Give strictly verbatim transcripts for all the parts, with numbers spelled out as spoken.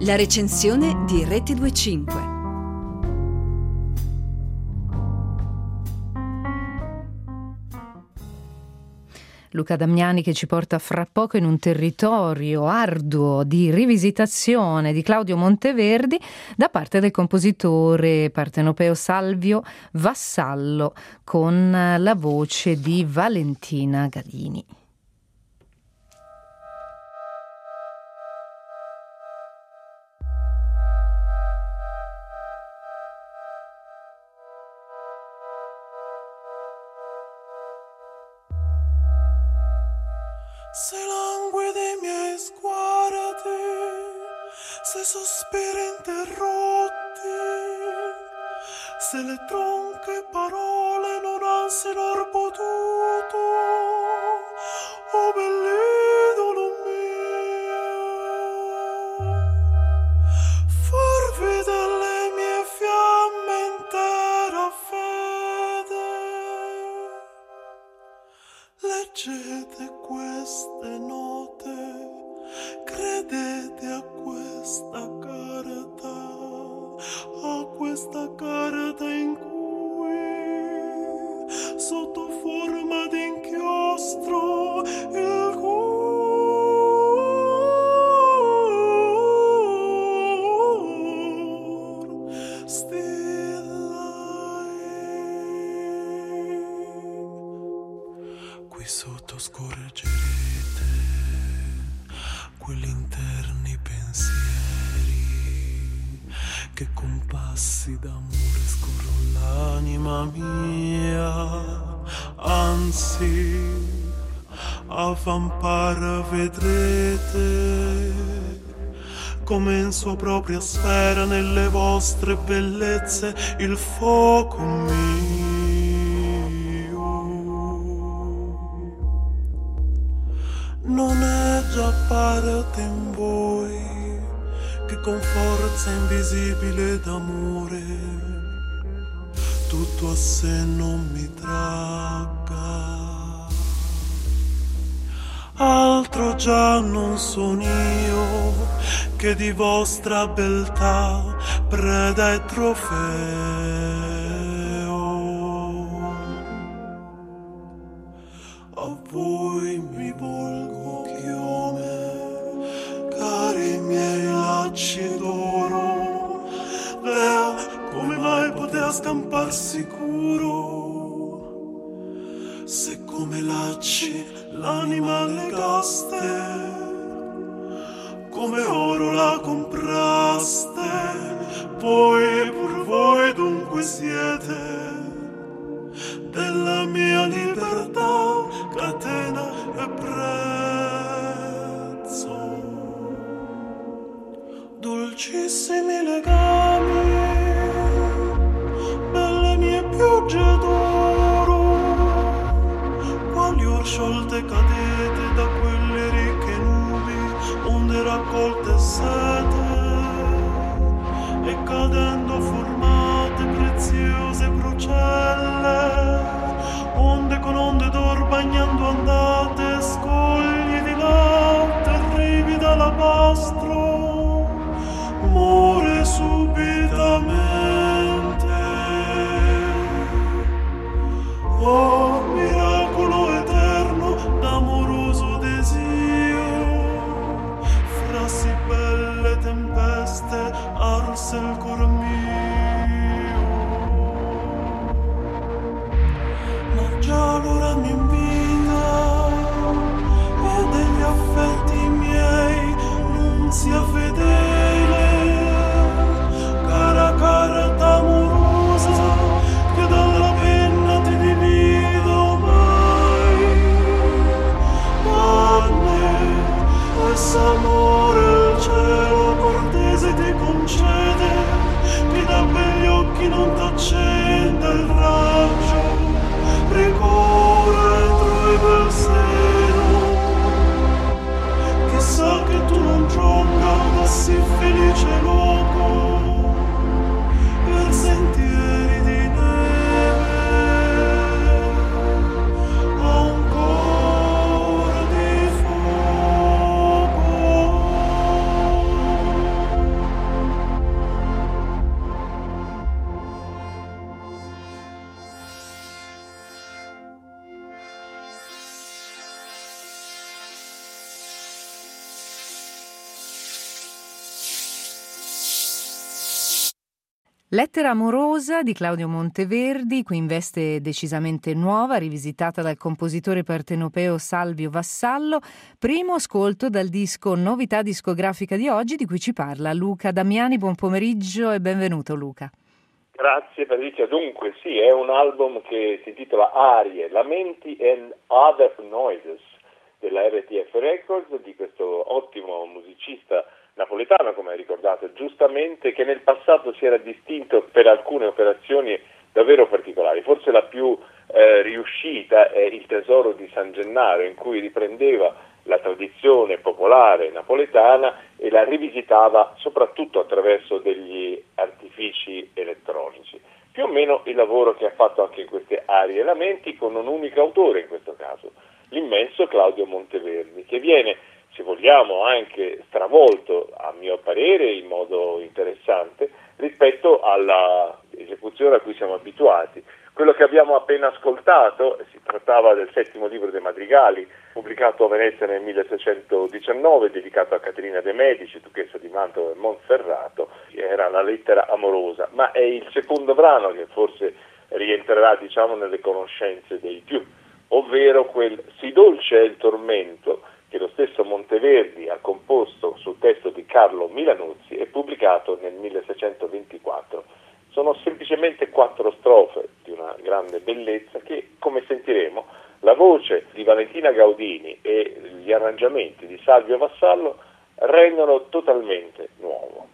La recensione di Rete duemilacinque. Luca Damiani che ci porta fra poco in un territorio arduo di rivisitazione di Claudio Monteverdi da parte del compositore partenopeo Salvio Vassallo con la voce di Valentina Gadini. Se languidi miei sguardi, se sospiri interrotti, se le tronche parole non ansino potuto, oh bell'idolo mio, farvi delle mie fiamme intera fede, leggete queste note, credete a questa carta, a questa carta in cui sotto forma di inchiostro il cuore stilla qui sotto scorreggerete quegli interni pensieri che con passi d'amore scorrono l'anima mia, anzi a vampara vedrete come in sua propria sfera nelle vostre bellezze il fuoco mio non è già parte in voi che con forza invisibile d'amore tutto a sé non mi tragga. Altro già non son io che di vostra beltà preda e trofeo. A voi mi volgo chiome, cari miei lacci d'oro, Dea, come mai potea scampar sicuro? Se come lacci l'anima legaste, come oro la compraste, poi pur voi dunque siete della mia libertà catena e prezzo. Dolcissimi legami, belle mie piogge d'oro, quali or sciolte cadete da quelle ricche nubi onde raccolte sete, e cadendo formate preziose procelle, onde con onde d'or bagnando andate, scogli di latte rivida d'alabastro, muore subitamente. Oh miracolo eterno d'amoroso desio, fra sì belle tempeste arse il cor mio, ma già l'ora mi invita e degli affetti miei non sia fedele, cara carta amorosa che dalla penna ti divido mai, panne e s'amore il cielo cortese ti concede Lettera amorosa di Claudio Monteverdi, qui in veste decisamente nuova, rivisitata dal compositore partenopeo Salvio Vassallo. Primo ascolto dal disco Novità discografica di oggi, di cui ci parla Luca Damiani. Buon pomeriggio e benvenuto Luca. Grazie Patrizia. Dunque sì, è un album che si intitola Arie, Lamenti and Other Noises della R T F Records, di questo ottimo musicista napoletano, come hai ricordato giustamente, che nel passato si era distinto per alcune operazioni davvero particolari. Forse la più eh, riuscita è Il tesoro di San Gennaro, in cui riprendeva la tradizione popolare napoletana e la rivisitava soprattutto attraverso degli artifici elettronici. Più o meno il lavoro che ha fatto anche in queste Arie e Lamenti, con un unico autore in questo caso, l'immenso Claudio Monteverdi, che viene, se vogliamo, anche stravolto, a mio parere, in modo interessante, rispetto alla esecuzione a cui siamo abituati. Quello che abbiamo appena ascoltato, si trattava del settimo libro dei Madrigali, pubblicato a Venezia nel milleseicentodiciannove, dedicato a Caterina de' Medici, duchessa di Mantova e Monferrato, era la lettera amorosa, ma è il secondo brano che forse rientrerà, diciamo, nelle conoscenze dei più, ovvero quel Si dolce è il tormento, che lo stesso Monteverdi ha composto sul testo di Carlo Milanuzzi e pubblicato nel milleseicentoventiquattro. Sono semplicemente quattro strofe di una grande bellezza che, come sentiremo, la voce di Valentina Gaudini e gli arrangiamenti di Salvio Vassallo rendono totalmente nuovo.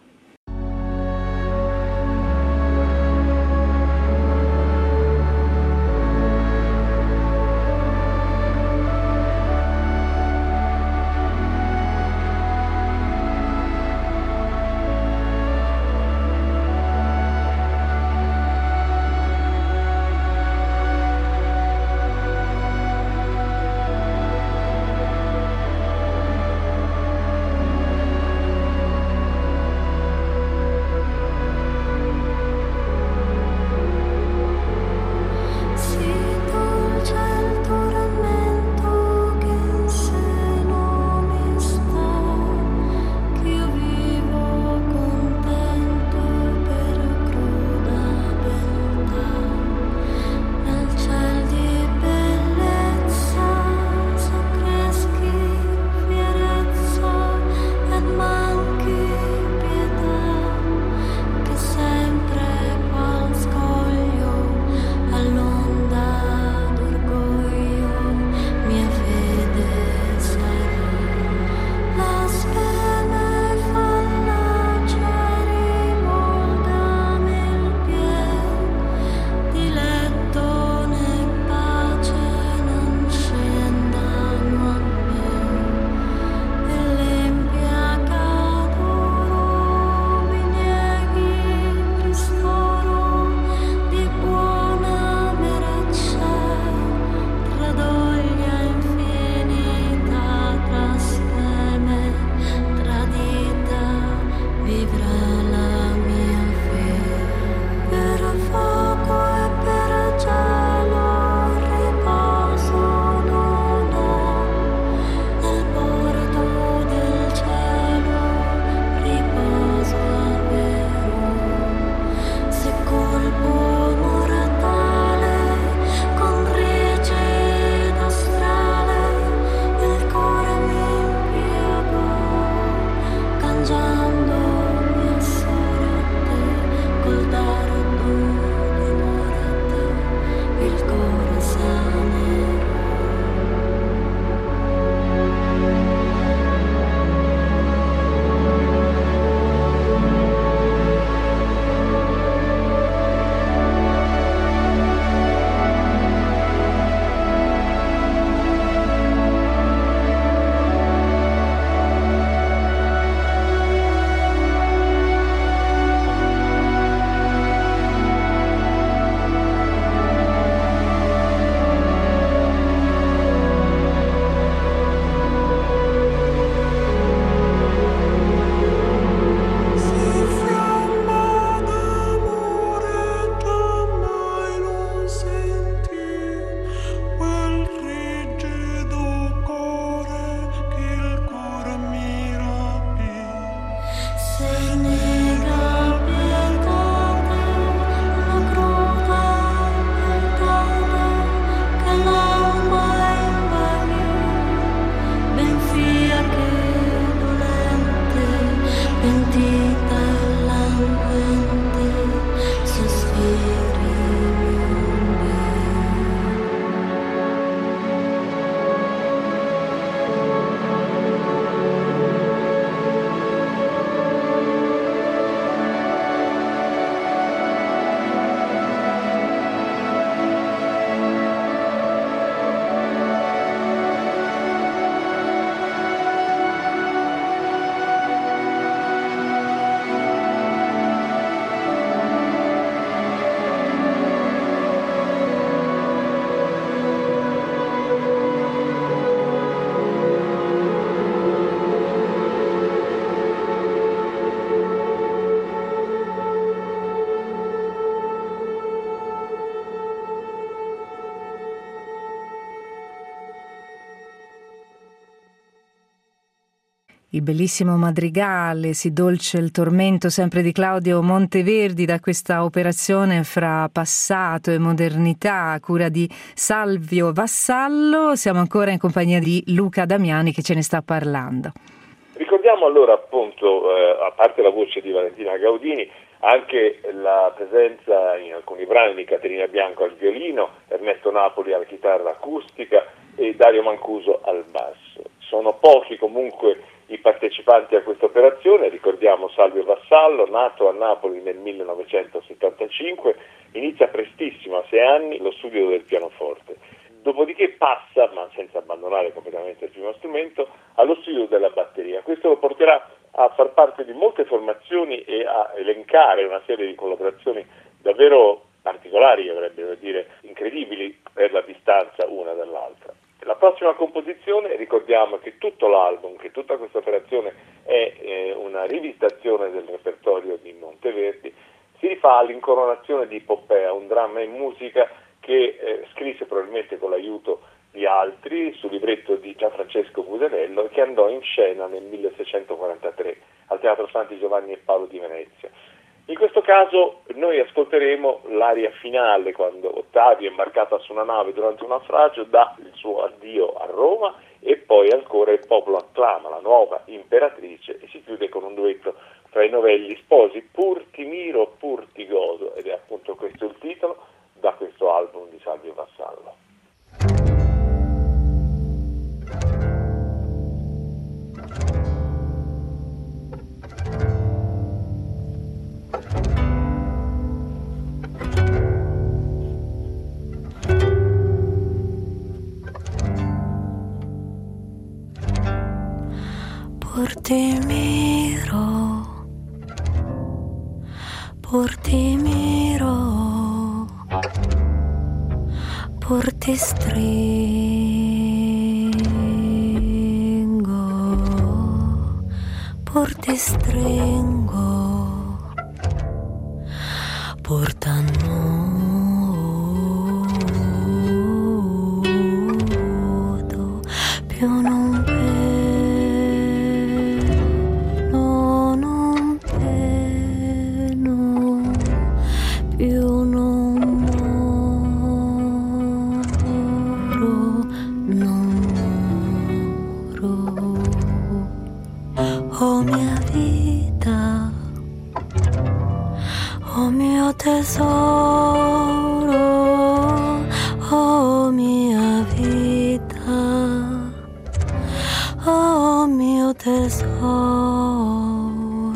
Il bellissimo madrigale, Si dolce il tormento, sempre di Claudio Monteverdi, da questa operazione fra passato e modernità a cura di Salvio Vassallo. Siamo ancora in compagnia di Luca Damiani che ce ne sta parlando. Ricordiamo allora appunto, eh, a parte la voce di Valentina Gaudini, anche la presenza in alcuni brani di Caterina Bianco al violino, Ernesto Napoli alla chitarra acustica e Dario Mancuso al basso. Sono pochi comunque i partecipanti a questa operazione. Ricordiamo Salvio Vassallo, nato a Napoli nel millenovecentosettantacinque, inizia prestissimo, a sei anni, lo studio del pianoforte. Dopodiché passa, ma senza abbandonare completamente il primo strumento, allo studio della batteria. Questo lo porterà a far parte di molte formazioni e a elencare una serie di collaborazioni davvero particolari, avrebbero dire incredibili per la distanza una dall'altra. La prossima composizione, ricordiamo che tutto l'album, che tutta questa operazione è eh, una rivisitazione del repertorio di Monteverdi, si rifà all'Incoronazione di Poppea, un dramma in musica che eh, scrisse probabilmente con l'aiuto di altri sul libretto di Gianfrancesco Buserello e che andò in scena nel milleseicentoquarantatré al Teatro Santi Giovanni e Paolo di Venezia. In questo caso noi ascolteremo l'aria finale, quando Ottavio è imbarcata su una nave durante un naufragio, dà il suo addio a Roma e poi ancora il popolo acclama la nuova imperatrice e si chiude con un duetto tra i novelli sposi, Pur ti miro, pur ti godo, ed è appunto questo il titolo da questo album di Salvio Vassallo. Pur ti miro, pur ti miro, pur ti stringo, pur ti stringo, pur t'annudo, più non tesoro, oh mia vita, oh mio tesoro.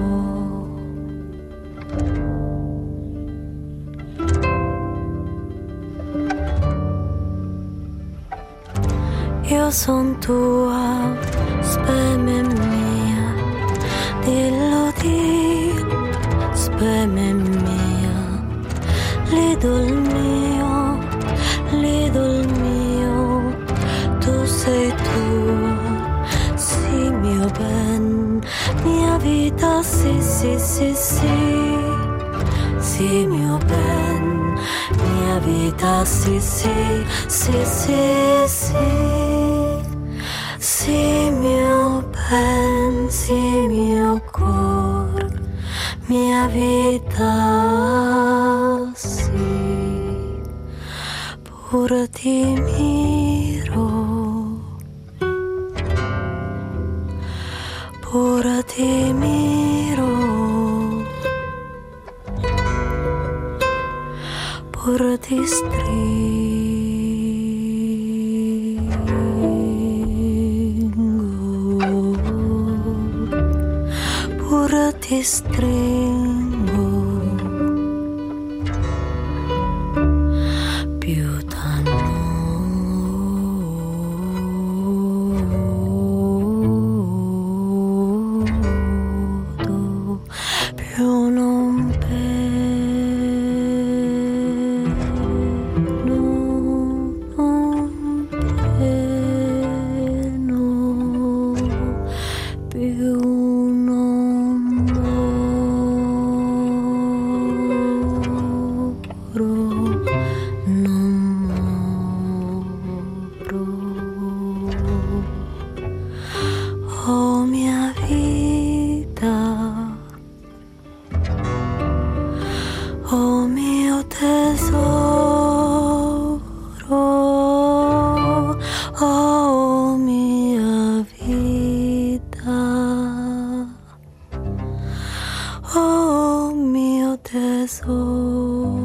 Io son tua, speme mia, dillo di, speme mia. L'idol mio, l'idol mio, tu sei tu, sì mio ben, mia vita, sì sì sì sì, sì mio ben, mia vita, sì sì sì sì sì, sì mio ben, sì mio cor, mia vita, sì. Pur ti miro, pur ti miro, pur ti stringo, pur ti stringo. Oh mia oh mio tesoro, oh mia vita, oh mio tesoro.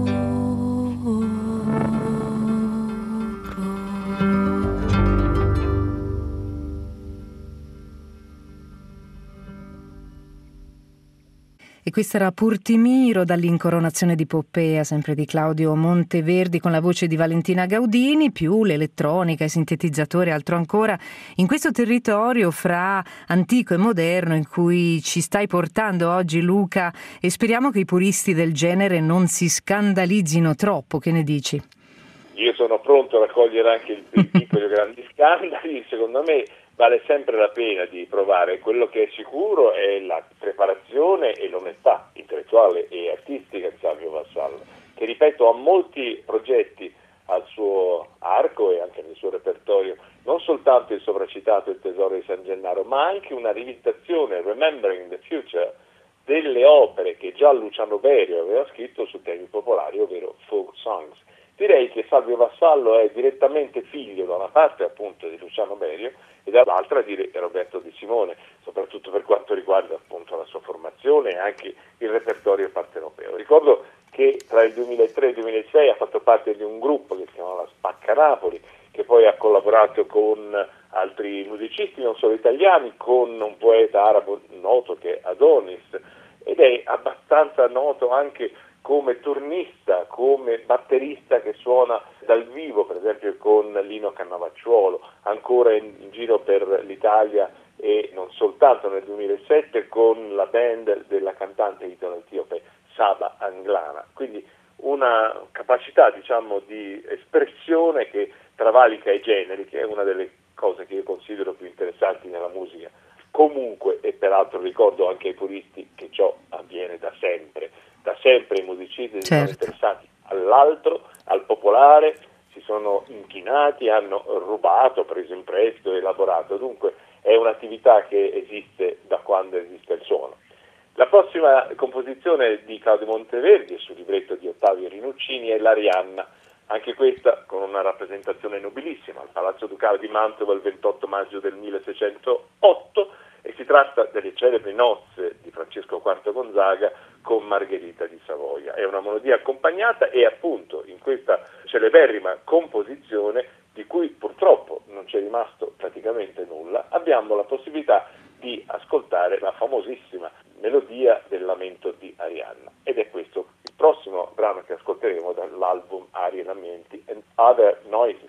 E questa era Purtimiro dall'Incoronazione di Poppea, sempre di Claudio Monteverdi, con la voce di Valentina Gaudini, più l'elettronica, i sintetizzatori e altro ancora, in questo territorio fra antico e moderno in cui ci stai portando oggi, Luca, e speriamo che i puristi del genere non si scandalizzino troppo. Che ne dici? Io sono pronto a raccogliere anche i piccoli o grandi scandali. Secondo me vale sempre la pena di provare. Quello che è sicuro è la preparazione e l'onestà intellettuale e artistica di Salvio Vassallo, che, ripeto, ha molti progetti al suo arco e anche nel suo repertorio, non soltanto il sopracitato Il tesoro di San Gennaro, ma anche una rivisitazione, Remembering the Future, delle opere che già Luciano Berio aveva scritto su temi popolari, ovvero folk songs. Direi che Salvio Vassallo è direttamente figlio da una parte appunto di Luciano Berio e dall'altra di Roberto Di Simone, soprattutto per quanto riguarda appunto la sua formazione e anche il repertorio partenopeo. Ricordo che tra il duemilatré e il duemilasei ha fatto parte di un gruppo che si chiamava Spacca Napoli, che poi ha collaborato con altri musicisti, non solo italiani, con un poeta arabo noto che è Adonis, ed è abbastanza noto anche come turnista, come batterista che suona dal vivo, per esempio con Lino Cannavacciuolo, ancora in, in giro per l'Italia e non soltanto nel duemilasette con la band della cantante italo-etiope Saba Anglana. Quindi una capacità, diciamo, di espressione che travalica i generi, che è una delle cose che io considero più interessanti nella musica. Comunque, e peraltro ricordo anche ai puristi che ciò avviene da sempre, da sempre i musicisti si certo. sono interessati all'altro, al popolare, si sono inchinati, hanno rubato, preso in prestito, elaborato. Dunque è un'attività che esiste da quando esiste il suono. La prossima composizione di Claudio Monteverdi sul libretto di Ottavio Rinuccini è l'Arianna, anche questa con una rappresentazione nobilissima al Palazzo Ducale di Mantova il ventotto maggio del milleseicentotto, e si tratta delle celebri nozze di Francesco quarto Gonzaga con Margherita di Savoia. È una melodia accompagnata e appunto in questa celeberrima composizione, di cui purtroppo non c'è rimasto praticamente nulla, abbiamo la possibilità di ascoltare la famosissima melodia del lamento di Arianna, ed è questo il prossimo brano che ascolteremo dall'album Arie e Lamenti and Other Noises.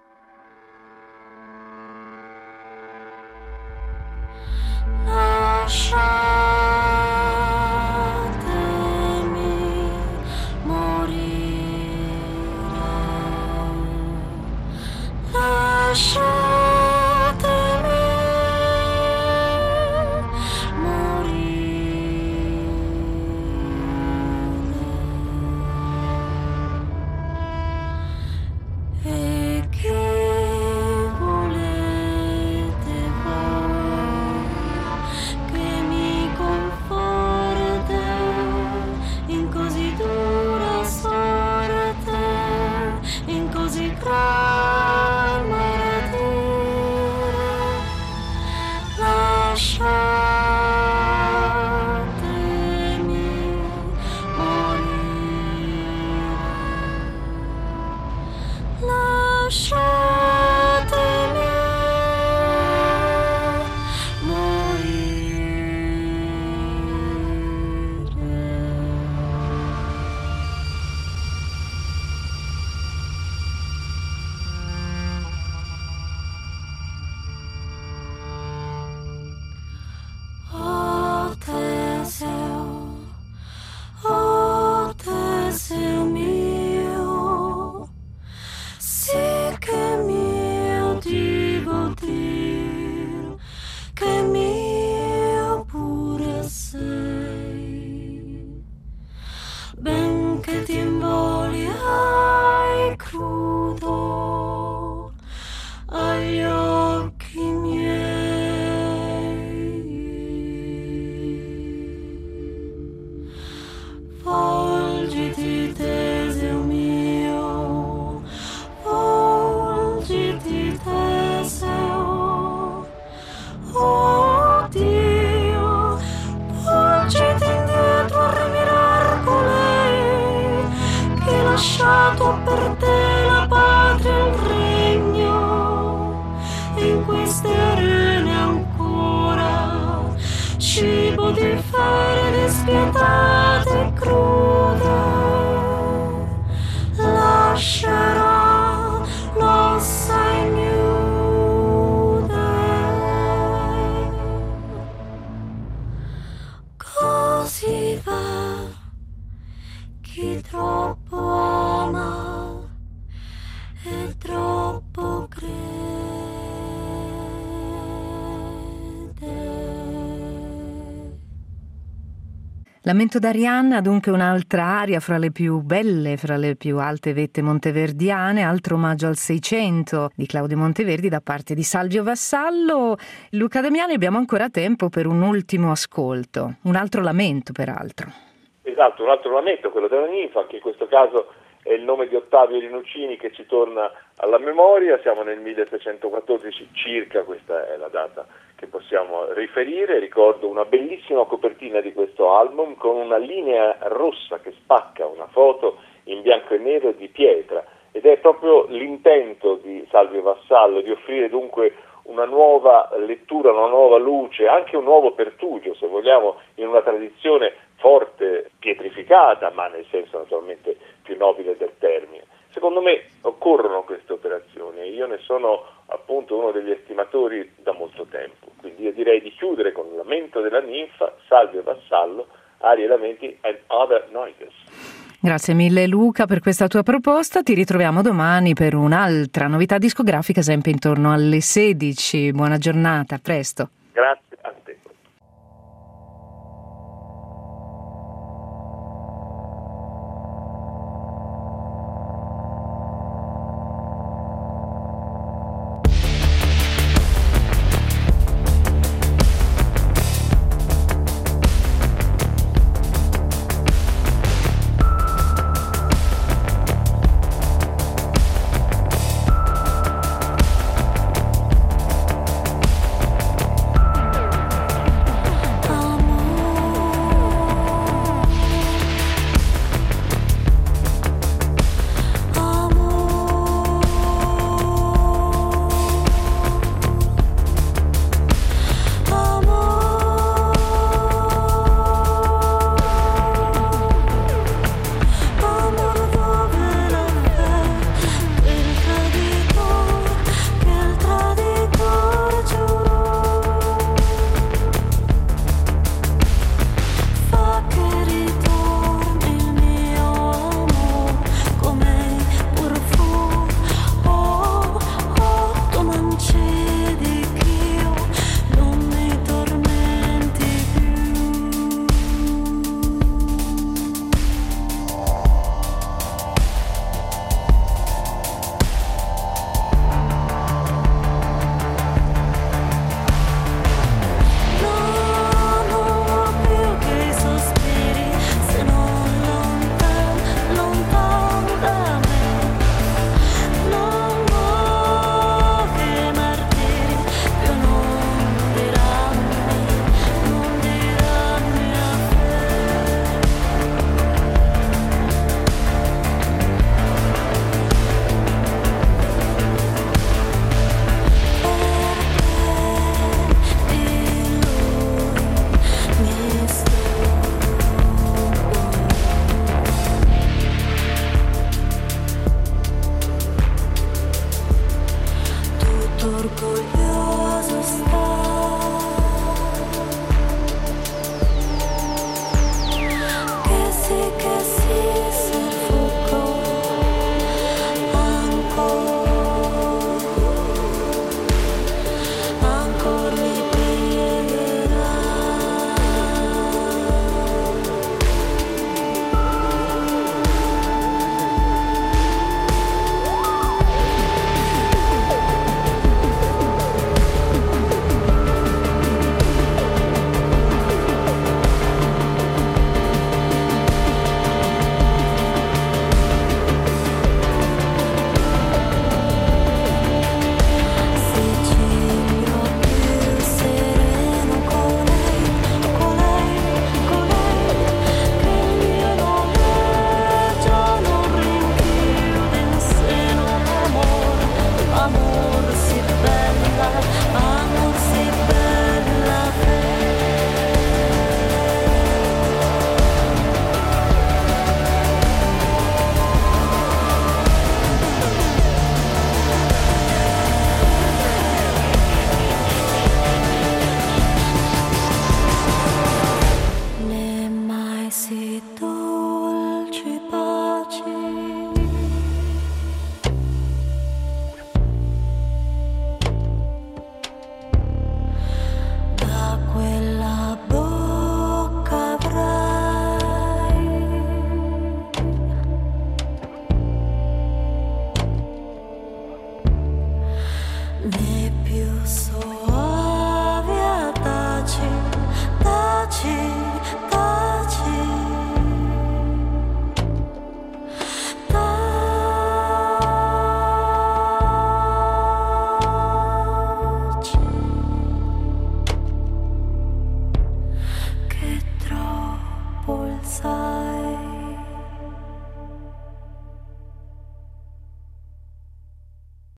Lasciatemi morire, lasciatemi morire, e lasciato per te la patria e il regno, e in queste arene ancora cibo di ferie spietate e crude lascerà l'ossa ignude. Così va chi troppo ama e troppo crede. Lamento d'Arianna ha dunque un'altra aria fra le più belle, fra le più alte vette monteverdiane, altro omaggio al Seicento di Claudio Monteverdi da parte di Salvio Vassallo. Luca Damiani, abbiamo ancora tempo per un ultimo ascolto, un altro lamento peraltro. Esatto, un altro lamento, quello della ninfa, che in questo caso è il nome di Ottavio Rinuccini che ci torna alla memoria. Siamo nel milleseicentoquattordici circa, questa è la data che possiamo riferire. Ricordo una bellissima copertina di questo album con una linea rossa che spacca una foto in bianco e nero di pietra, ed è proprio l'intento di Salvio Vassallo di offrire dunque una nuova lettura, una nuova luce, anche un nuovo pertugio, se vogliamo, in una tradizione forte, pietrificata, ma nel senso naturalmente più nobile del termine. Secondo me occorrono queste operazioni e io ne sono appunto uno degli estimatori da molto tempo. Quindi io direi di chiudere con il lamento della ninfa, Salvio Vassallo, arie, lamenti and other noises. Grazie mille Luca per questa tua proposta, ti ritroviamo domani per un'altra novità discografica sempre intorno alle sedici. Buona giornata, a presto. Grazie.